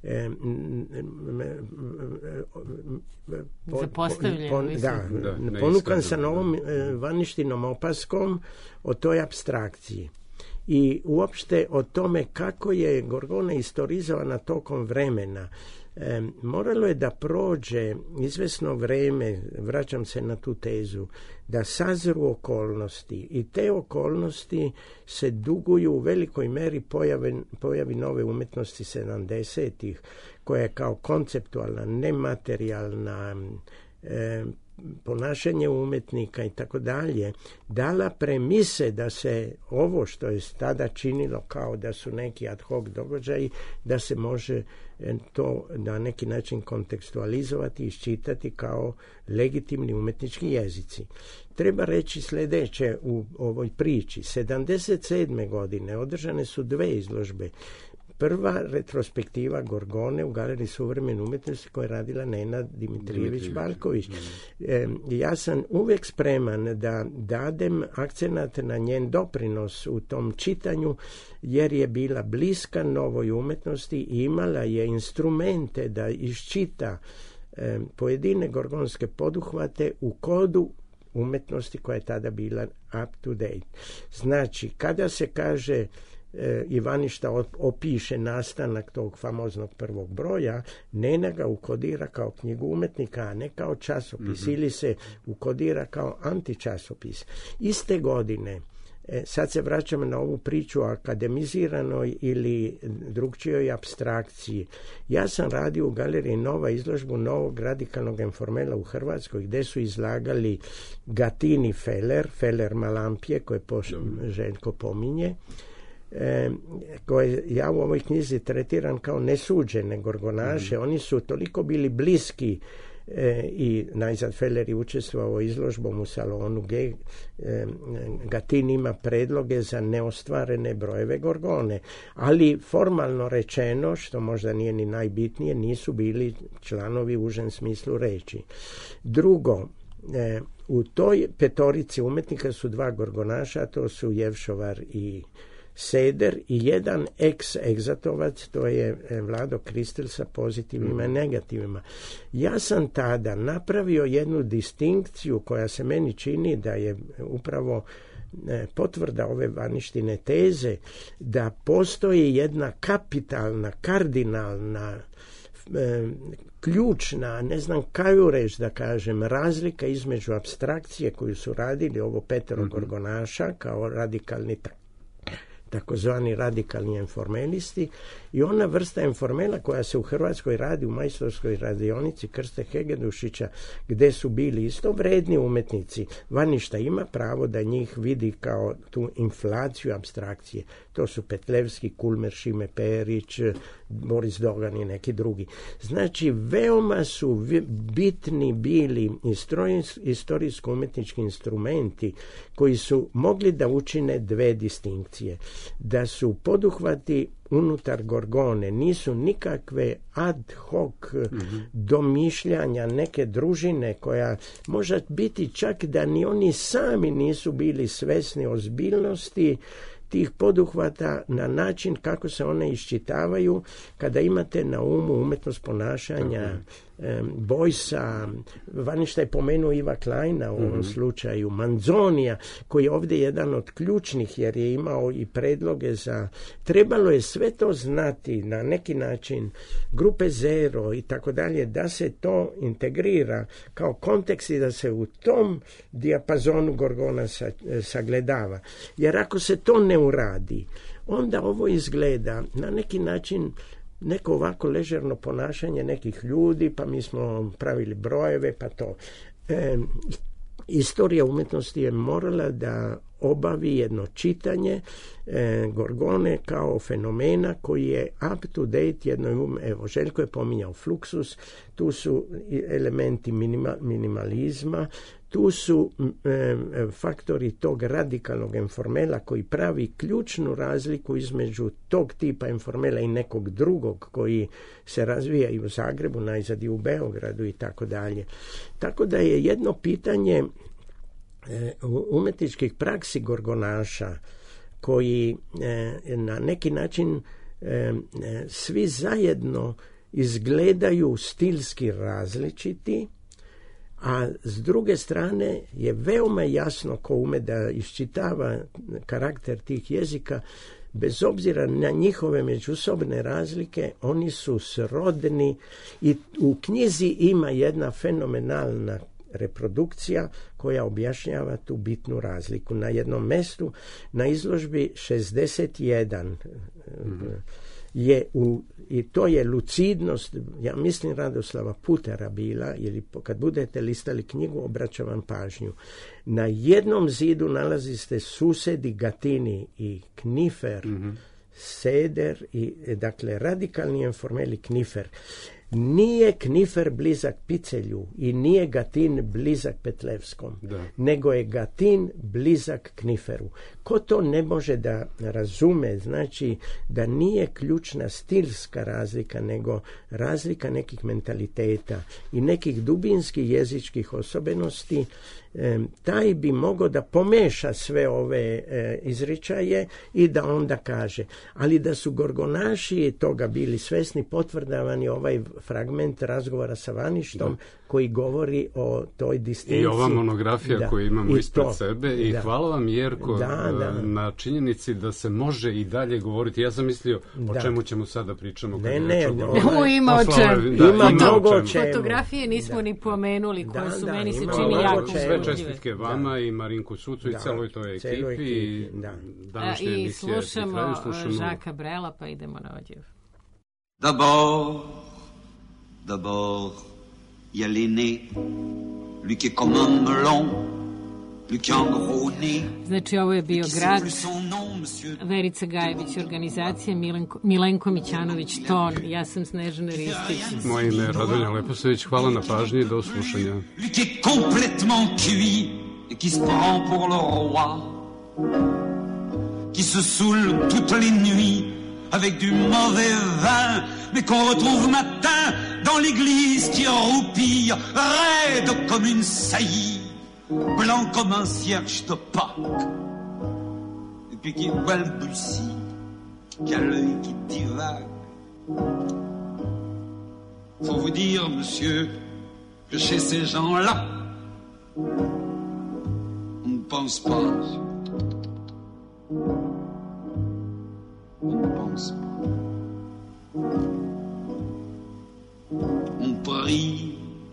ponukan sam ovom Vaništinom opaskom o toj apstrakciji i uopšte o tome kako je Gorgona istorizovana tokom vremena. Moralo je da prođe izvesno vreme, vraćam se na tu tezu, da sazru okolnosti i te okolnosti se duguju u velikoj meri pojavi nove umetnosti 70-ih, koja je kao konceptualna, nematerijalna, ponašanje umjetnika i tako dalje, dala premise da se ovo što je tada činilo kao da su neki ad hoc događaji, da se može to na neki način kontekstualizovati i iščitati kao legitimni umjetnički jezici. Treba reći sljedeće u ovoj priči. 77. godine održane su 2 izložbe. Prva retrospektiva Gorgone u Galeriji suvremene umjetnosti koju je radila Nena Dimitrijević-Balković. Ja sam uvijek spreman da dadem akcenat na njen doprinos u tom čitanju, jer je bila bliska novoj umjetnosti i imala je instrumente da iščita pojedine gorgonske poduhvate u kodu umjetnosti koja je tada bila up to date. Znači, kada se kaže Ivaništa opiše nastanak tog famoznog prvog broja, Nena ga ukodira kao knjigu umjetnika, a ne kao časopis, ili se ukodira kao antičasopis. Iste godine, sad se vraćamo na ovu priču o akademiziranoj ili drugčijoj apstrakciji. Ja sam radio u Galeriji Nova izložbu novog radikalnog informela u Hrvatskoj, gdje su izlagali Gatini Feller Malampije, koje Željko pominje, koje ja u ovoj knjizi tretiram kao nesuđene gorgonaše. Oni su toliko bili bliski i najzad Feller je učestvovao izložbom u salonu G. Gatin ima predloge za neostvarene brojeve Gorgone, ali formalno rečeno, što možda nije ni najbitnije, nisu bili članovi u užem smislu reči. Drugo, u toj petorici umjetnika su 2 gorgonaša, to su Jevšovar i Seder, i jedan egzatovac, to je Vlado Kristel sa pozitivima i negativima. Ja sam tada napravio jednu distinkciju koja se meni čini da je upravo potvrda ove Vaništine teze, da postoji jedna kapitalna, kardinalna, ključna, ne znam kaju reći da kažem, razlika između apstrakcije koju su radili ovo 5 gorgonaša kao radikalni takozvani radikalni informelisti, i ona vrsta informela koja se u Hrvatskoj radi u majstorskoj radionici Krste Hegedušića, gdje su bili isto vredni umjetnici. Vaništa ima pravo da njih vidi kao tu inflaciju apstrakcije. To su Petlevski, Kulmer, Šime Perić, Boris Dogan i neki drugi. Znači, veoma su bitni bili istorijsko-umjetnički instrumenti koji su mogli da učine 2 distinkcije. da su poduhvati unutar Gorgone nisu nikakve ad hoc domišljanja neke družine koja može biti čak da ni oni sami nisu bili svesni ozbiljnosti tih poduhvata na način kako se one iščitavaju kada imate na umu umjetnost ponašanja Boysa, Vaništa je pomenuo Iva Kleina u ovom slučaju, Manzonija, koji je ovdje jedan od ključnih jer je imao i predloge za... Trebalo je sve to znati na neki način, grupe Zero i tako dalje, da se to integrira kao kontekst i da se u tom dijapazonu Gorgona sagledava. Jer ako se to ne uradi, onda ovo izgleda na neki način neko ovako ležerno ponašanje nekih ljudi, pa mi smo pravili brojeve, pa to. Istorija umjetnosti je morala da obavi jedno čitanje Gorgone kao fenomena koji je up to date evo Željko je pominjao Fluxus, tu su elementi minimalizma, tu su faktori tog radikalnog informela koji pravi ključnu razliku između tog tipa informela i nekog drugog koji se razvija i u Zagrebu, najzad i u Beogradu i tako dalje. Tako da je jedno pitanje umjetničkih praksi gorgonaša koji na neki način svi zajedno izgledaju stilski različiti, a s druge strane je veoma jasno ko ume da iščitava karakter tih jezika, bez obzira na njihove međusobne razlike, oni su srodni i u knjizi ima jedna fenomenalna reprodukcija koja objašnjava tu bitnu razliku. Na jednom mjestu na izložbi 61 je i to je lucidnost, ja mislim Radoslava Putera bila, ili kad budete listali knjigu obraćam vam pažnju. Na jednom zidu nalazi se susedi Gatini i Knifer, Seder i dakle radikalni informeli Knifer. Nije Knifer blizak Picelju i nije Gatin blizak Petlevskom, nego je Gatin blizak Kniferu. Ko to ne može da razume, znači da nije ključna stilska razlika, nego razlika nekih mentaliteta i nekih dubinskih jezičkih osobenosti, taj bi mogao da pomeša sve ove izričaje i da onda kaže. Ali da su gorgonaši toga bili svesni, potvrdavani ovaj fragment razgovora sa Vaništom koji govori o toj distinkciji. I ova monografija koju imamo ispred sebe i hvala vam Jerko na činjenici da se može i dalje govoriti. Ja sam mislio o čemu ćemo sada pričamo. Ima o čemu. Ima mnogo o čemu. Fotografije nismo ni pomenuli koje su meni se čini jako sve čestitke vama i Marinku Sucu i celoj toj ekipi i današnje emisije. I slušamo Žaka Brela pa idemo na odjev. D'abord, il y a l'aîné, lui qui est comme un melon, lui qui a un gros nez. Znači, ovo je bio grad, Verica Gajević, organizacija, Milenko Mićanović, ton, ja sam Snežana Ristić. Moje ime je Radonja Leposević, hvala na pažnji i do slušanja. Lui qui est complètement cuit et qui se prend pour le roi, qui se saoule toutes les nuits avec du mauvais vin, mais qu'on retrouve matin dans l'église qui roupille, raide comme une saillie, blanc comme un cierge de Pâques, et puis qui balbutie, qui a l'œil qui divague. Faut vous dire, monsieur, que chez ces gens-là, on ne pense pas. On ne pense pas. On prie.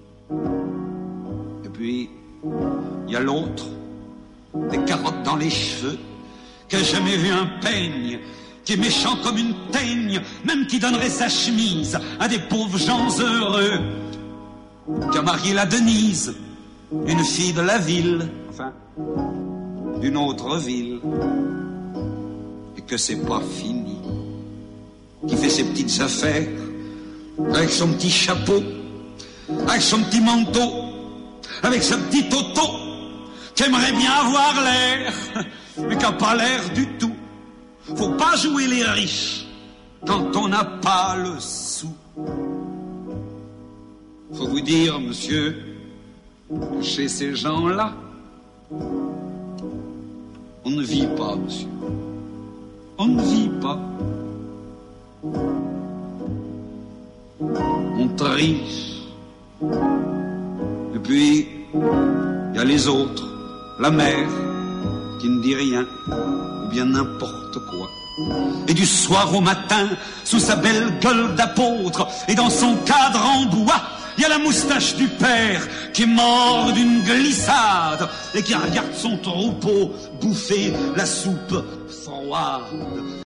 Et puis, il y a l'autre, des carottes dans les cheveux, qui a jamais vu un peigne, qui est méchant comme une teigne, même qui donnerait sa chemise à des pauvres gens heureux, qui a marié la Denise, une fille de la ville, enfin, d'une autre ville, et que c'est pas fini, qui fait ses petites affaires, avec son petit chapeau, avec son petit manteau, avec sa petite auto, qui aimerait bien avoir l'air, mais qui n'a pas l'air du tout, Faut pas jouer les riches quand on n'a pas le sou. Faut vous dire, monsieur, que chez ces gens-là, on ne vit pas, monsieur. On ne vit pas. On triche. Et puis, il y a les autres, la mère, qui ne dit rien, ou bien n'importe quoi. Et du soir au matin, sous sa belle gueule d'apôtre, et dans son cadre en bois, il y a la moustache du père qui est mort d'une glissade et qui regarde son troupeau bouffer la soupe froide.